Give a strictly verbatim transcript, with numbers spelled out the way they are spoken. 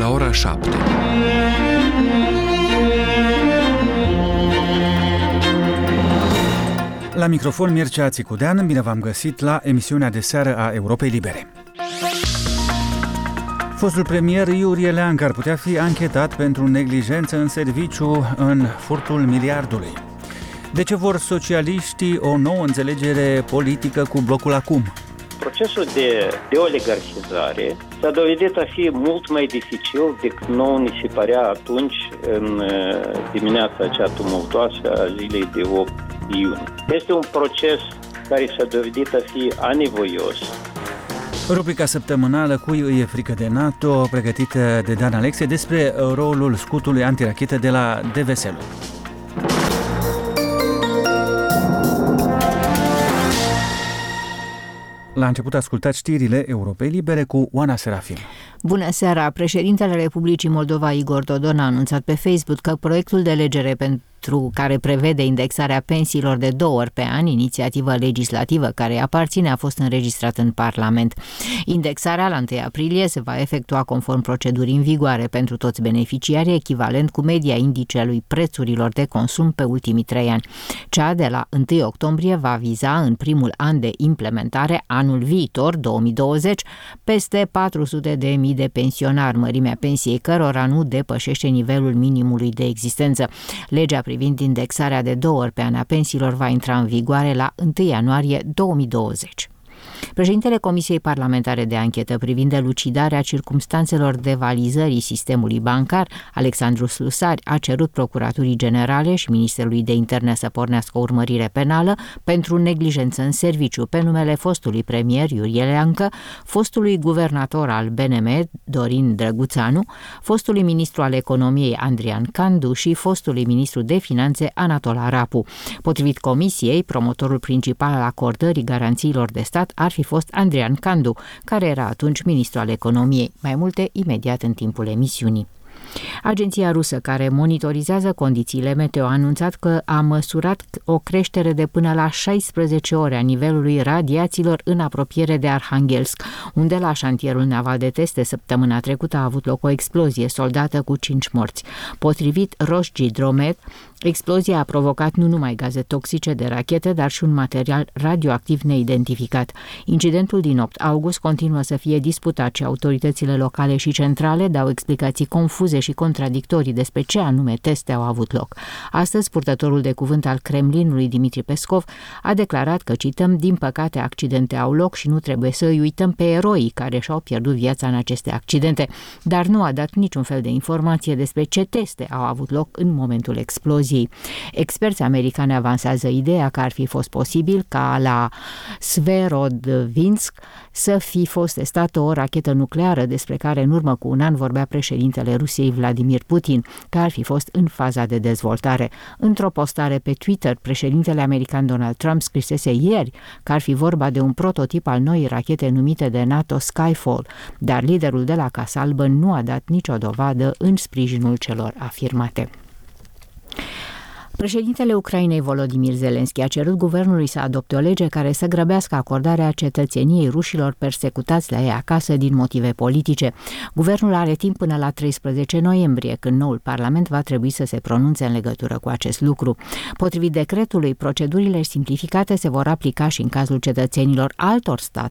la ora șapte. La microfon Mircea Țicudean, bine v-am găsit la emisiunea de seară a Europei Libere. Fostul premier Iurie Leancă ar putea fi anchetat pentru neglijență în serviciu în furtul miliardului. De ce vor socialiștii o nouă înțelegere politică cu blocul acum? Procesul de, de oligarhizare s-a dovedit a fi mult mai dificil decât nouă ni se părea atunci, în dimineața acea tumultoasă a zilei de opt iunie. Este un proces care s-a dovedit a fi anevoios. Rubrica săptămânală Cui îi e frică de NATO, pregătită de Dan Alexe, despre rolul scutului antirachetă de la Deveselu. La început ascultați știrile Europei Libere cu Oana Serafim. Bună seara! Președintele Republicii Moldova, Igor Dodon, a anunțat pe Facebook că proiectul de lege pentru care prevede indexarea pensiilor de două ori pe an, inițiativă legislativă care îi aparține, a fost înregistrat în Parlament. Indexarea la întâi aprilie se va efectua conform procedurii în vigoare pentru toți beneficiarii, echivalent cu media indicelui prețurilor de consum pe ultimii trei ani. Cea de la întâi octombrie va viza în primul an de implementare, anul viitor, două mii douăzeci, peste patru sute de mii de pensionari, mărimea pensiei cărora nu depășește nivelul minimului de existență. Legea privind indexarea de două ori pe an a pensiilor va intra în vigoare la întâi ianuarie două mii douăzeci. Președintele Comisiei Parlamentare de Anchetă privind elucidarea circumstanțelor devalizării sistemului bancar, Alexandru Slusari, a cerut Procuraturii Generale și Ministerului de Interne să pornească o urmărire penală pentru neglijență în serviciu pe numele fostului premier Iurie Leancă, fostului guvernator al B N M Dorin Drăguțanu, fostului ministru al economiei Andrian Candu și fostului ministru de finanțe Anatol Arapu. Potrivit comisiei, promotorul principal al acordării garanțiilor de stat ar fi fost Andrian Candu, care era atunci ministru al economiei. Mai multe imediat în timpul emisiunii. Agenția rusă care monitorizează condițiile meteo a anunțat că a măsurat o creștere de până la șaisprezece ore a nivelului radiațiilor în apropiere de Arhangelsk, unde la șantierul naval de teste săptămâna trecută a avut loc o explozie soldată cu cinci morți. Potrivit Roșgidromet, explozia a provocat nu numai gaze toxice de rachete, dar și un material radioactiv neidentificat. Incidentul din opt august continuă să fie disputat și autoritățile locale și centrale dau explicații confuze și contradictorii despre ce anume teste au avut loc. Astăzi, purtătorul de cuvânt al Kremlinului, Dimitri Peskov, a declarat că, cităm, din păcate accidente au loc și nu trebuie să îi uităm pe eroii care și-au pierdut viața în aceste accidente, dar nu a dat niciun fel de informație despre ce teste au avut loc în momentul exploziei. Experți americani avansează ideea că ar fi fost posibil ca la Sverodvinsk să fi fost testată o rachetă nucleară despre care în urmă cu un an vorbea președintele Rusiei Vladimir Putin, că ar fi fost în faza de dezvoltare. Într-o postare pe Twitter, președintele american Donald Trump scrisese ieri că ar fi vorba de un prototip al noii rachete numite de NATO Skyfall, dar liderul de la Casa Albă nu a dat nicio dovadă în sprijinul celor afirmate. Președintele Ucrainei Volodymyr Zelensky a cerut guvernului să adopte o lege care să grăbească acordarea cetățeniei rușilor persecutați la ei acasă din motive politice. Guvernul are timp până la treisprezece noiembrie, când noul parlament va trebui să se pronunțe în legătură cu acest lucru. Potrivit decretului, procedurile simplificate se vor aplica și în cazul cetățenilor altor state